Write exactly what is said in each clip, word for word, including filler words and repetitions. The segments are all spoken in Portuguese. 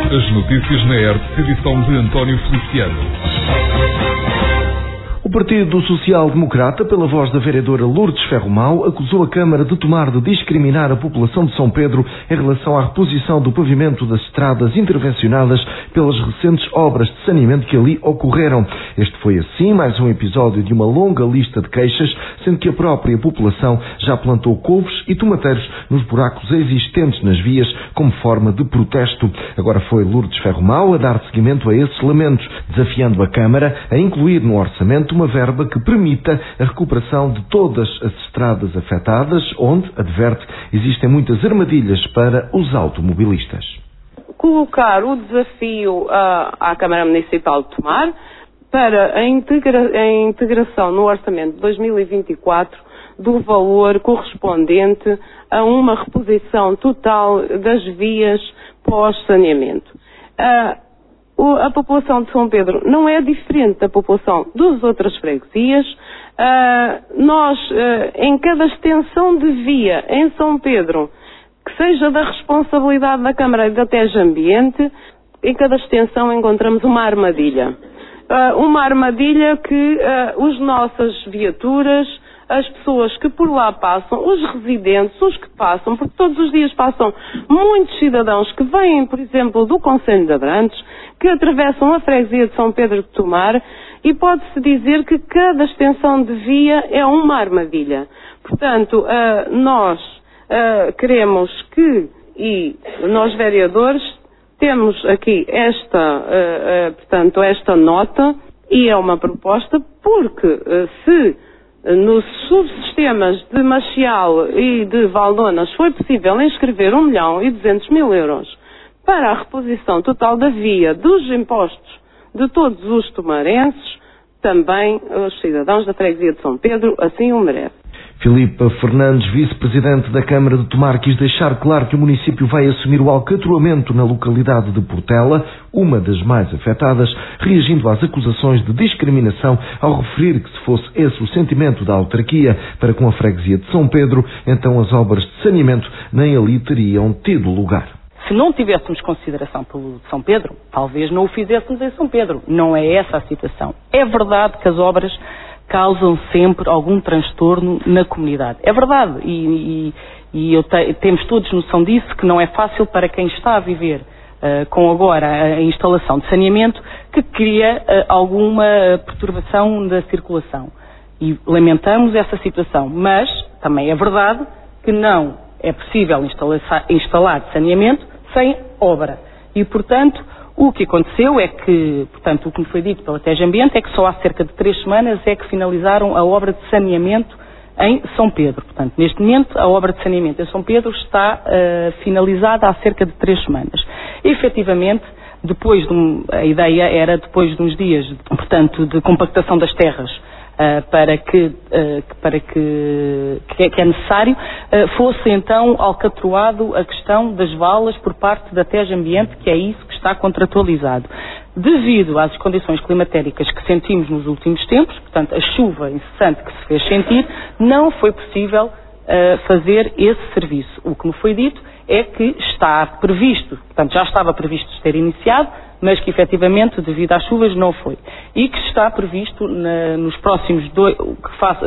As notícias na E R T, edição de António Feliciano. O Partido Social Democrata, pela voz da vereadora Lourdes Ferromão, acusou a Câmara de tomar de discriminar a população de São Pedro em relação à reposição do pavimento das estradas intervencionadas pelas recentes obras de saneamento que ali ocorreram. Este foi, assim, mais um episódio de uma longa lista de queixas, sendo que a própria população já plantou couves e tomateiros nos buracos existentes nas vias como forma de protesto. Agora foi Lourdes Ferromão a dar seguimento a esses lamentos, desafiando a Câmara a incluir no orçamento uma verba que permita a recuperação de todas as estradas afetadas, onde, adverte, existem muitas armadilhas para os automobilistas. Colocar o desafio uh, à Câmara Municipal de Tomar para a, integra a integração no orçamento de dois mil e vinte e quatro do valor correspondente a uma reposição total das vias pós-saneamento. Uh, A população de São Pedro não é diferente da população das outras freguesias. Uh, nós, uh, em cada extensão de via em São Pedro, que seja da responsabilidade da Câmara e da T E G Ambiente, em cada extensão encontramos uma armadilha. Uh, uma armadilha que uh, as nossas viaturas, as pessoas que por lá passam, os residentes, os que passam, porque todos os dias passam muitos cidadãos que vêm, por exemplo, do Concelho de Abrantes, que atravessam a freguesia de São Pedro de Tomar, e pode-se dizer que cada extensão de via é uma armadilha. Portanto, uh, nós uh, queremos que, e nós vereadores, temos aqui esta, uh, uh, portanto, esta nota, e é uma proposta, porque uh, se nos subsistemas de Machial e de Valdonas foi possível inscrever um milhão e duzentos mil euros para a reposição total da via dos impostos de todos os tomarenses, também os cidadãos da freguesia de São Pedro assim o merecem. Filipe Fernandes, vice-presidente da Câmara de Tomar, quis deixar claro que o município vai assumir o alcatroamento na localidade de Portela, uma das mais afetadas, reagindo às acusações de discriminação ao referir que se fosse esse o sentimento da autarquia para com a freguesia de São Pedro, então as obras de saneamento nem ali teriam tido lugar. Se não tivéssemos consideração pelo São Pedro, talvez não o fizéssemos em São Pedro. Não é essa a situação. É verdade que as obras causam sempre algum transtorno na comunidade. É verdade, e, e, e eu te, temos todos noção disso, que não é fácil para quem está a viver uh, com agora a instalação de saneamento, que cria uh, alguma perturbação da circulação. E lamentamos essa situação, mas também é verdade que não é possível instalar, instalar saneamento sem obra. E, portanto, o que aconteceu é que, portanto, o que me foi dito pela T E G Ambiente é que só há cerca de três semanas é que finalizaram a obra de saneamento em São Pedro. Portanto, neste momento, a obra de saneamento em São Pedro está uh, finalizada há cerca de três semanas. E, efetivamente, depois de um, a ideia era, depois de uns dias, portanto, de compactação das terras, Uh, para que, uh, para que, que, é, que é necessário, uh, fosse então alcatroado a questão das valas por parte da T E G Ambiente, que é isso que está contratualizado. Devido às condições climatéricas que sentimos nos últimos tempos, portanto a chuva incessante que se fez sentir, não foi possível uh, fazer esse serviço. O que me foi dito é que está previsto, portanto já estava previsto ter iniciado, mas que efetivamente, devido às chuvas, não foi. E que está previsto na, nos próximos dois, que faça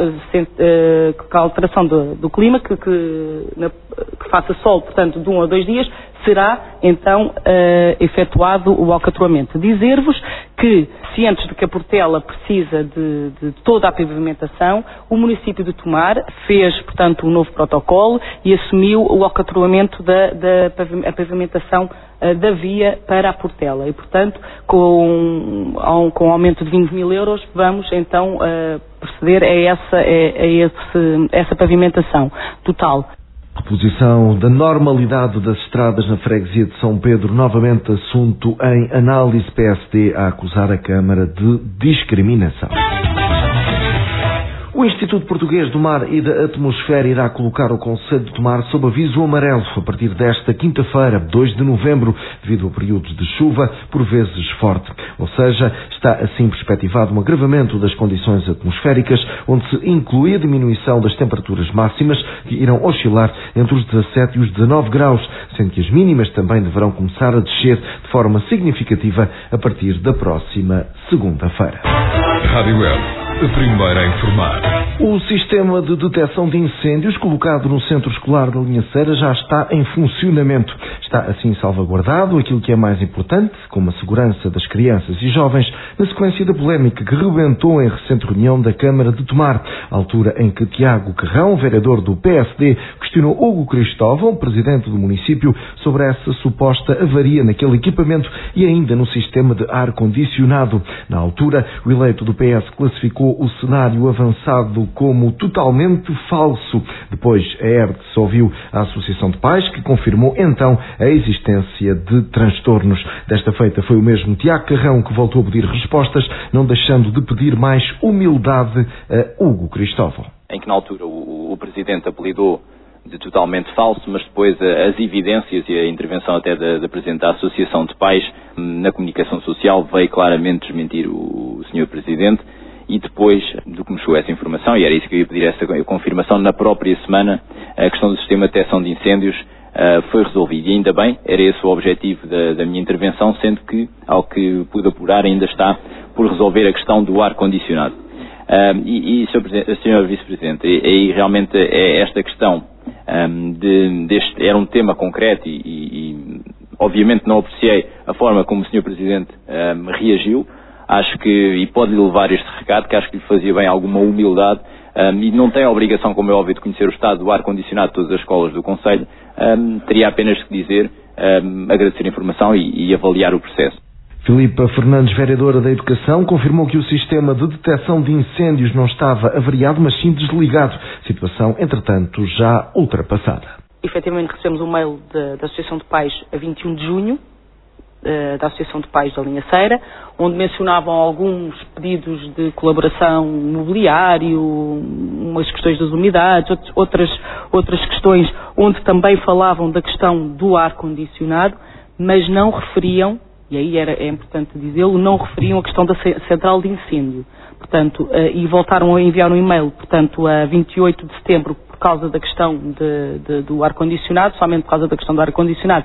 uh, que a alteração do, do clima, que, que, na, que faça sol, portanto, de um a dois dias, será então uh, efetuado o alcatroamento. Dizer-vos que, cientes de que a Portela precisa de, de toda a pavimentação, o município de Tomar fez, portanto, um novo protocolo e assumiu o alcatroamento da, da a pavimentação uh, da via para a Portela. E, portanto, com, um, com um aumento de vinte mil euros, vamos então uh, proceder a essa, a, a esse, essa pavimentação total. Reposição da normalidade das estradas na freguesia de São Pedro, novamente assunto em análise. P S D a acusar a Câmara de discriminação. O Instituto Português do Mar e da Atmosfera irá colocar o Concelho de Tomar sob aviso amarelo a partir desta quinta-feira, dois de novembro, devido a períodos de chuva, por vezes forte. Ou seja, está assim perspectivado um agravamento das condições atmosféricas, onde se inclui a diminuição das temperaturas máximas, que irão oscilar entre os dezassete e os dezanove graus, sendo que as mínimas também deverão começar a descer de forma significativa a partir da próxima segunda-feira. Rádio Web, a primeira a informar. O sistema de detecção de incêndios colocado no centro escolar da Linha Ceira já está em funcionamento. Está assim salvaguardado aquilo que é mais importante, como a segurança das crianças e jovens, na sequência da polémica que rebentou em recente reunião da Câmara de Tomar, altura em que Tiago Carrão, vereador do P S D, questionou Hugo Cristóvão, presidente do município, sobre essa suposta avaria naquele equipamento e ainda no sistema de ar-condicionado. Na altura, o eleito do P S classificou o cenário avançado como totalmente falso. Depois, a E R T S ouviu a Associação de Pais, que confirmou então a existência de transtornos. Desta feita foi o mesmo Tiago Carrão que voltou a pedir respostas, não deixando de pedir mais humildade a Hugo Cristóvão. Em que na altura o, o Presidente apelidou de totalmente falso, mas depois as evidências e a intervenção até da, da Presidente da Associação de Pais na comunicação social veio claramente desmentir o, o senhor Presidente. E depois do que me chegou essa informação, e era isso que eu ia pedir essa confirmação, na própria semana, a questão do sistema de detecção de incêndios uh, foi resolvida. E ainda bem, era esse o objetivo da, da minha intervenção, sendo que, ao que pude apurar, ainda está por resolver a questão do ar-condicionado. Uh, e, e senhor Vice-Presidente, e, e realmente é esta questão um, de, deste, era um tema concreto e, e, e obviamente não apreciei a forma como o senhor Presidente um, reagiu. Acho que, e pode-lhe levar este recado, que acho que lhe fazia bem alguma humildade, um, e não tem a obrigação, como é óbvio, de conhecer o estado do ar-condicionado de todas as escolas do Concelho, um, teria apenas que dizer, um, agradecer a informação e, e avaliar o processo. Filipa Fernandes, vereadora da Educação, confirmou que o sistema de detecção de incêndios não estava avariado, mas sim desligado. Situação, entretanto, já ultrapassada. Efetivamente recebemos um mail da, da Associação de Pais a vinte e um de junho, da Associação de Pais da Linha Ceira, onde mencionavam alguns pedidos de colaboração mobiliário, umas questões das umidades, outras, outras questões onde também falavam da questão do ar-condicionado, mas não referiam, e aí era, é importante dizê-lo, não referiam a questão da central de incêndio. Portanto, e voltaram a enviar um e-mail, portanto, a vinte e oito de setembro, por causa da questão de, de, do ar-condicionado, somente por causa da questão do ar-condicionado,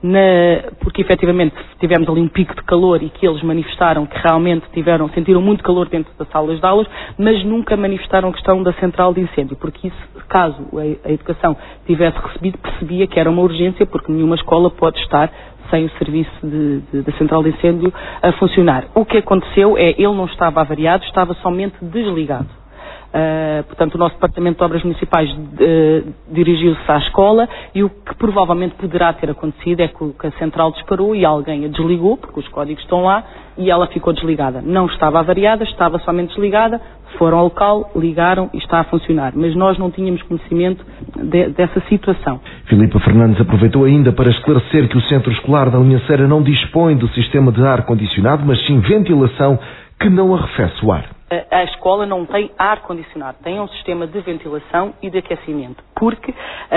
porque efetivamente tivemos ali um pico de calor e que eles manifestaram que realmente tiveram, sentiram muito calor dentro das salas de aulas, mas nunca manifestaram a questão da central de incêndio, porque isso, caso a, a educação tivesse recebido, percebia que era uma urgência, porque nenhuma escola pode estar sem o serviço de, de, da central de incêndio a funcionar. O que aconteceu é, ele não estava avariado, estava somente desligado. Uh, portanto, o nosso Departamento de Obras Municipais uh, dirigiu-se à escola e o que provavelmente poderá ter acontecido é que a central disparou e alguém a desligou, porque os códigos estão lá, e ela ficou desligada. Não estava avariada, estava somente desligada, foram ao local, ligaram e está a funcionar. Mas nós não tínhamos conhecimento de, dessa situação. Filipa Fernandes aproveitou ainda para esclarecer que o Centro Escolar da Linha Ceira não dispõe de sistema de ar-condicionado, mas sim ventilação que não arrefece o ar. A escola não tem ar-condicionado, tem um sistema de ventilação e de aquecimento, porque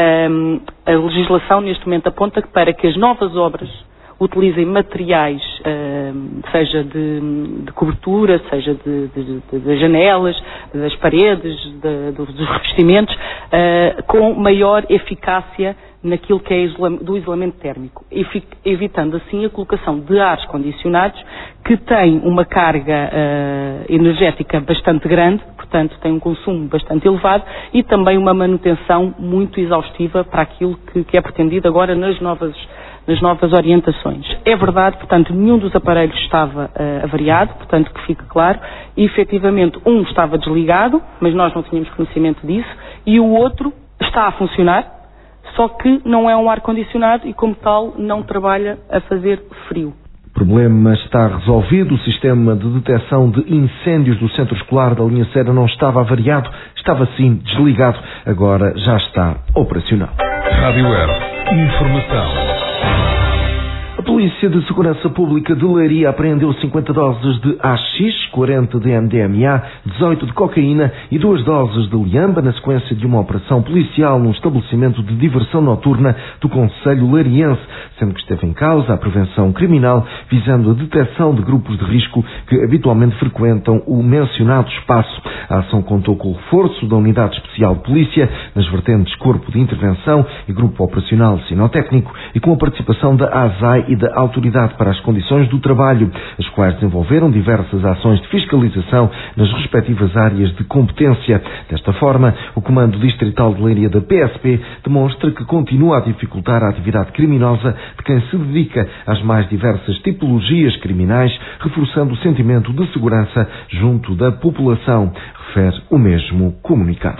um, a legislação neste momento aponta que para que as novas obras utilizem materiais, um, seja de, de cobertura, seja de, de, de, de janelas, das paredes, de, de, dos revestimentos, uh, com maior eficácia naquilo que é isolamento, do isolamento térmico, evitando assim a colocação de ares condicionados que têm uma carga uh, energética bastante grande, portanto tem um consumo bastante elevado e também uma manutenção muito exaustiva para aquilo que, que é pretendido agora nas novas, nas novas orientações. É verdade, portanto, nenhum dos aparelhos estava uh, avariado, portanto que fique claro, e efetivamente um estava desligado, mas nós não tínhamos conhecimento disso, e o outro está a funcionar, só que não é um ar-condicionado e, como tal, não trabalha a fazer frio. O problema está resolvido. O sistema de detecção de incêndios do Centro Escolar da Linha Ceira não estava avariado, estava sim desligado. Agora já está operacional. Rádio Web. Informação. Polícia de Segurança Pública de Leiria apreendeu cinquenta doses de A X, quarenta de M D M A, dezoito de cocaína e duas doses de liamba na sequência de uma operação policial num estabelecimento de diversão noturna do concelho lariense, sendo que esteve em causa a prevenção criminal visando a detecção de grupos de risco que habitualmente frequentam o mencionado espaço. A ação contou com o reforço da Unidade Especial de Polícia nas vertentes Corpo de Intervenção e Grupo Operacional Sinotécnico e com a participação da A S A I e da Autoridade para as Condições do Trabalho, as quais desenvolveram diversas ações de fiscalização nas respectivas áreas de competência. Desta forma, o Comando Distrital de Leiria da P S P demonstra que continua a dificultar a atividade criminosa de quem se dedica às mais diversas tipologias criminais, reforçando o sentimento de segurança junto da população, refere o mesmo comunicado.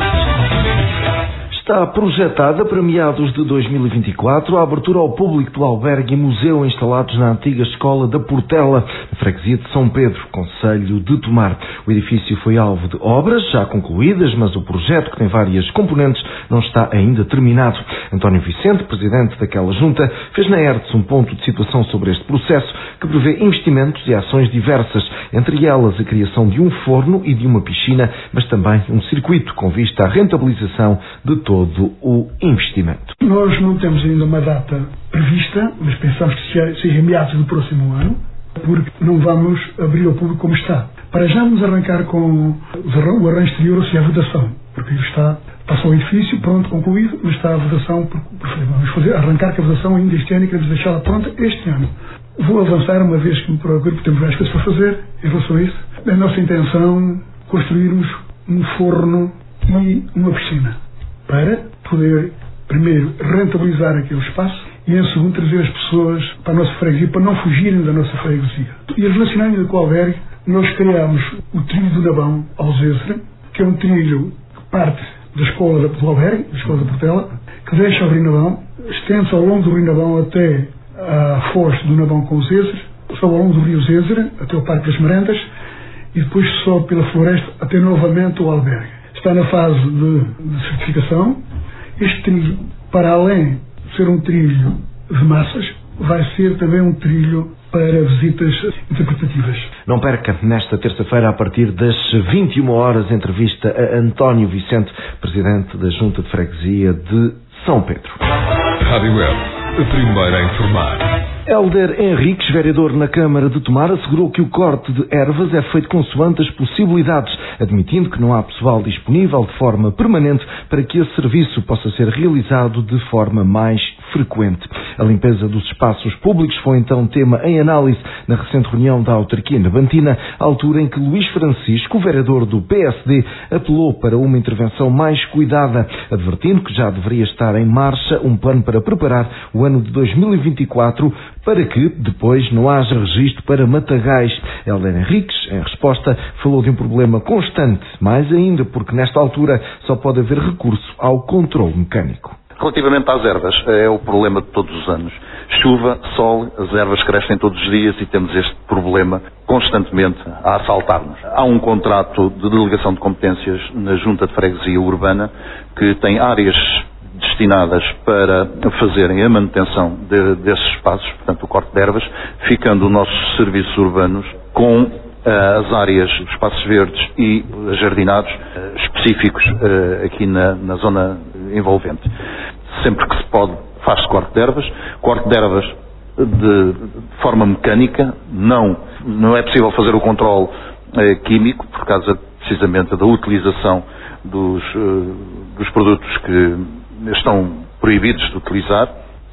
Está projetada para meados de dois mil e vinte e quatro a abertura ao público do albergue e museu instalados na antiga Escola da Portela, na freguesia de São Pedro, concelho de Tomar. O edifício foi alvo de obras já concluídas, mas o projeto, que tem várias componentes, não está ainda terminado. António Vicente, presidente daquela junta, fez na ERTS um ponto de situação sobre este processo, que prevê investimentos e ações diversas, entre elas a criação de um forno e de uma piscina, mas também um circuito com vista à rentabilização de todo todo o investimento. Nós não temos ainda uma data prevista, mas pensamos que seja meados do próximo ano, porque não vamos abrir ao público como está. Para já vamos arrancar com o arranjo exterior, ou seja, a votação, porque está, passou o edifício, pronto, concluído, mas está a votação, por, por, vamos fazer, arrancar com a votação ainda este ano e queremos deixá-la pronta este ano. Vou avançar, uma vez que para o grupo temos várias coisas para fazer em relação a isso. É a nossa intenção construirmos um forno e uma piscina, para poder, primeiro, rentabilizar aquele espaço e, em segundo, trazer as pessoas para a nossa freguesia, para não fugirem da nossa freguesia. E relacionando ainda com o albergue, nós criámos o trilho do Nabão ao Zézer, que é um trilho que parte da escola do albergue, da escola da Portela, que deixa o Rio Nabão, estende-se ao longo do Rio Nabão até à foz do Nabão com o Zézer, sobe ao longo do Rio Zézer, até o Parque das Merendas, e depois sobe pela floresta até novamente o albergue. Está na fase de, de certificação. Este trilho, para além de ser um trilho de massas, vai ser também um trilho para visitas interpretativas. Não perca, nesta terça-feira, a partir das vinte e uma horas, entrevista a António Vicente, presidente da Junta de Freguesia de São Pedro. Rádio Web, a primeira a informar. Hélder Henriques, vereador na Câmara de Tomar, assegurou que o corte de ervas é feito consoante as possibilidades, admitindo que não há pessoal disponível de forma permanente para que esse serviço possa ser realizado de forma mais frequente. A limpeza dos espaços públicos foi então tema em análise na recente reunião da autarquia nabantina, à altura em que Luís Francisco, vereador do P S D, apelou para uma intervenção mais cuidada, advertindo que já deveria estar em marcha um plano para preparar o ano de dois mil e vinte e quatro para que depois não haja registro para matagais. Hélder Henriques, em resposta, falou de um problema constante, mais ainda porque nesta altura só pode haver recurso ao controle mecânico. Relativamente às ervas, é o problema de todos os anos. Chuva, sol, as ervas crescem todos os dias e temos este problema constantemente a assaltar-nos. Há um contrato de delegação de competências na Junta de Freguesia Urbana que tem áreas destinadas para fazerem a manutenção de, desses espaços, portanto o corte de ervas, ficando os nossos serviços urbanos com uh, as áreas, os espaços verdes e jardinados uh, específicos uh, aqui na, na zona envolvente. Sempre que se pode, faz-se corte de ervas, corte de ervas de, de forma mecânica, não, não é possível fazer o controle uh, químico, por causa precisamente da utilização dos, uh, dos produtos que estão proibidos de utilizar,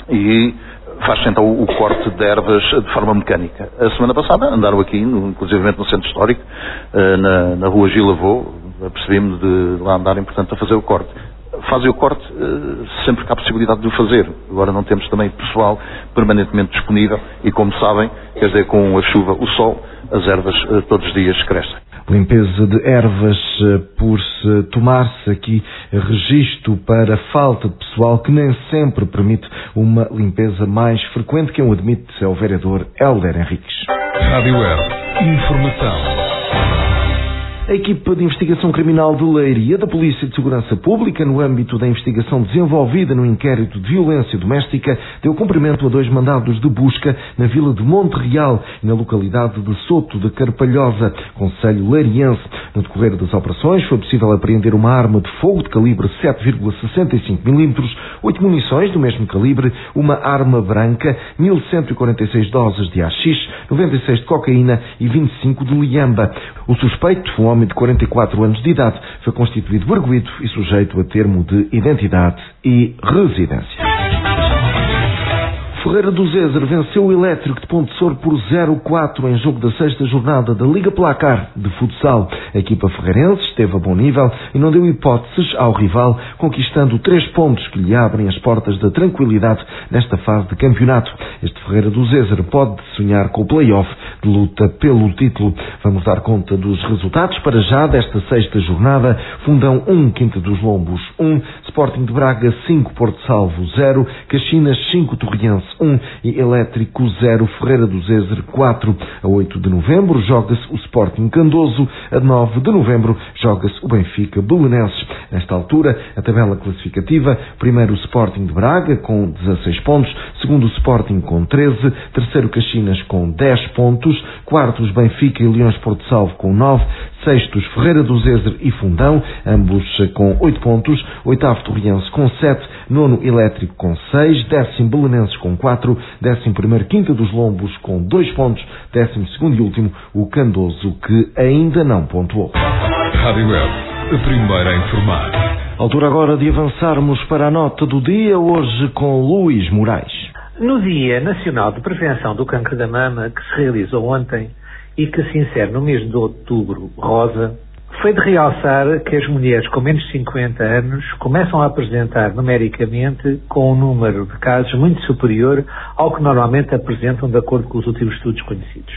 e faz-se então o corte de ervas de forma mecânica. A semana passada andaram aqui, inclusive no centro histórico, na, na rua Gil Avô, percebi-me de lá andarem, portanto, a fazer o corte. Fazem o corte sempre que há possibilidade de o fazer. Agora não temos também pessoal permanentemente disponível e, como sabem, quer dizer, com a chuva, o sol, as ervas todos os dias crescem. Limpeza de ervas, por se tomar-se aqui registro para falta de pessoal que nem sempre permite uma limpeza mais frequente, que o admite é o vereador Hélder Henriques. Rádio Web, informação. A equipa de investigação criminal de Leiria da Polícia de Segurança Pública, no âmbito da investigação desenvolvida no inquérito de violência doméstica, deu cumprimento a dois mandados de busca na vila de Monte Real e na localidade de Soto de Carpalhosa, concelho leiriense. No decorrer das operações foi possível apreender uma arma de fogo de calibre sete vírgula sessenta e cinco milímetros, oito munições do mesmo calibre, uma arma branca, mil cento e quarenta e seis doses de haxixe, noventa e seis de cocaína e vinte e cinco de liamba. O suspeito, um homem de quarenta e quatro anos de idade, foi constituído de arguido e sujeito a termo de identidade e residência. Ferreira do Zezer venceu o Elétrico de Pontessor por zero a quatro em jogo da sexta jornada da Liga Placar de futsal. A equipa ferreirense esteve a bom nível e não deu hipóteses ao rival, conquistando três pontos que lhe abrem as portas da tranquilidade nesta fase de campeonato. Este Ferreira do Zezer pode sonhar com o play-off de luta pelo título. Vamos dar conta dos resultados para já desta sexta jornada. Fundão um, Quinta dos Lombos um, Sporting de Braga cinco, Porto Salvo zero, Caxinas cinco, Torriense um e Elétrico zero, Ferreira do Zezer quatro. A oito de novembro joga-se o Sporting Candoso, a nove de novembro joga-se o Benfica Belenenses. Nesta altura, a tabela classificativa: primeiro o Sporting de Braga com dezasseis pontos, segundo o Sporting com treze, terceiro Caxinas com dez pontos, quartos Benfica e Leões Porto Salvo com nove, sextos Ferreira do Zezer e Fundão, ambos com oito pontos, oitavo Torriense com sete, nono Elétrico com seis, décimo Belenenses com quatro, décimo primeiro Quinta dos Lombos com dois pontos, décimo segundo e último o Candoso, que ainda não pontuou. Rádio Web, a primeira a informar. Altura agora de avançarmos para a nota do dia, hoje com Luís Moraes. No Dia Nacional de Prevenção do Cancro da Mama, que se realizou ontem e que se insere no mês de outubro rosa, foi de realçar que as mulheres com menos de cinquenta anos começam a apresentar numericamente com um número de casos muito superior ao que normalmente apresentam de acordo com os últimos estudos conhecidos.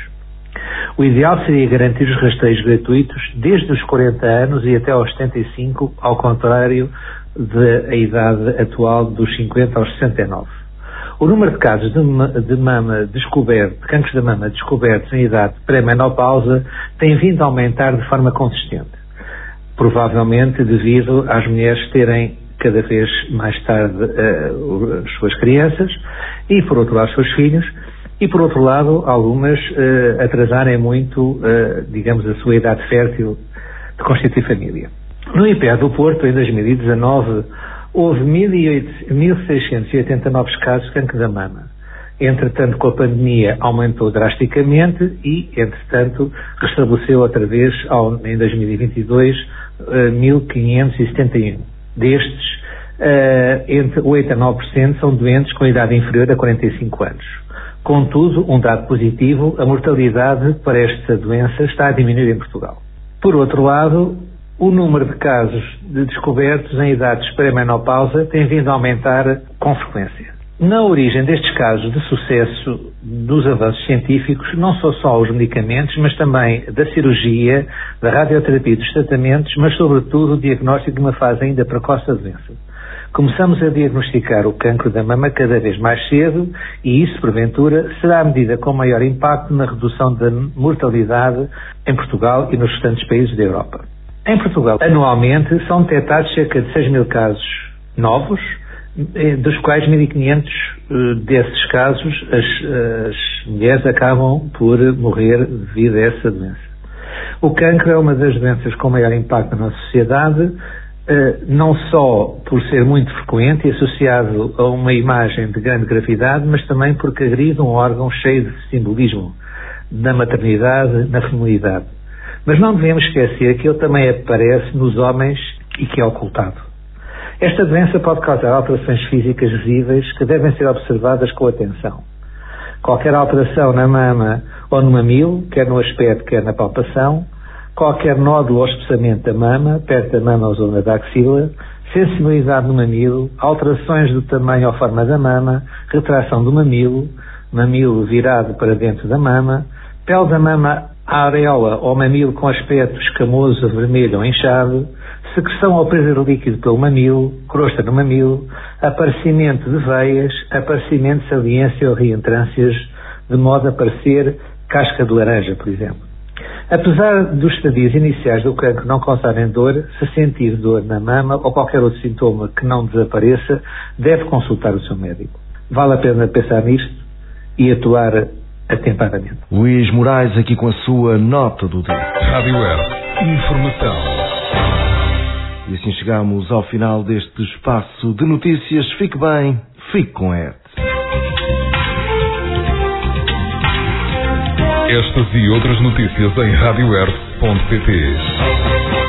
O ideal seria garantir os rastreios gratuitos desde os quarenta anos e até aos setenta e cinco, ao contrário da idade atual dos cinquenta aos sessenta e nove. O número de casos de, de mama descoberto, de cancros da mama descobertos em idade pré-menopausa tem vindo a aumentar de forma consistente, provavelmente devido às mulheres terem cada vez mais tarde uh, as suas crianças e, por outro lado, os seus filhos, e, por outro lado, algumas uh, atrasarem muito, uh, digamos, a sua idade fértil de constituir família. No I P E do Porto, em dois mil e dezanove, houve mil seiscentos e oitenta e nove casos de cancro da mama. Entretanto, com a pandemia, aumentou drasticamente e, entretanto, restabeleceu outra vez, ao, em dois mil e vinte e dois, uh, mil quinhentos e setenta e um. Destes, uh, entre oito a nove por cento são doentes com idade inferior a quarenta e cinco anos. Contudo, um dado positivo: a mortalidade para esta doença está a diminuir em Portugal. Por outro lado, o número de casos de descobertos em idades pré-menopausa tem vindo a aumentar com frequência. Na origem destes casos de sucesso dos avanços científicos não são só os medicamentos, mas também da cirurgia, da radioterapia e dos tratamentos, mas sobretudo o diagnóstico de uma fase ainda precoce da doença. Começamos a diagnosticar o cancro da mama cada vez mais cedo e isso, porventura, será a medida com maior impacto na redução da mortalidade em Portugal e nos restantes países da Europa. Em Portugal, anualmente, são detectados cerca de seis mil casos novos, dos quais mil e quinhentos desses casos as, as mulheres acabam por morrer devido a essa doença. O cancro é uma das doenças com maior impacto na nossa sociedade, não só por ser muito frequente e associado a uma imagem de grande gravidade, mas também porque agride um órgão cheio de simbolismo na maternidade, na feminilidade. Mas não devemos esquecer que ele também aparece nos homens e que é ocultado. Esta doença pode causar alterações físicas visíveis que devem ser observadas com atenção. Qualquer alteração na mama ou no mamilo, quer no aspecto, quer na palpação, qualquer nódulo ou espessamento da mama, perto da mama ou zona da axila, sensibilidade no mamilo, alterações do tamanho ou forma da mama, retração do mamilo, mamilo virado para dentro da mama, pele da mama, a areola ou mamilo com aspecto escamoso, vermelho ou inchado, secreção ou perda de líquido pelo mamilo, crosta no mamilo, aparecimento de veias, aparecimento de saliência ou reentrâncias, de modo a parecer casca de laranja, por exemplo. Apesar dos estadios iniciais do cancro não causarem dor, se sentir dor na mama ou qualquer outro sintoma que não desapareça, deve consultar o seu médico. Vale a pena pensar nisto e atuar atempadamente. Luís Moraes aqui com a sua nota do dia. Rádio Earth. Informação. E assim chegamos ao final deste espaço de notícias. Fique bem, fique com a Earth. Estas e outras notícias em rádio earth ponto pt.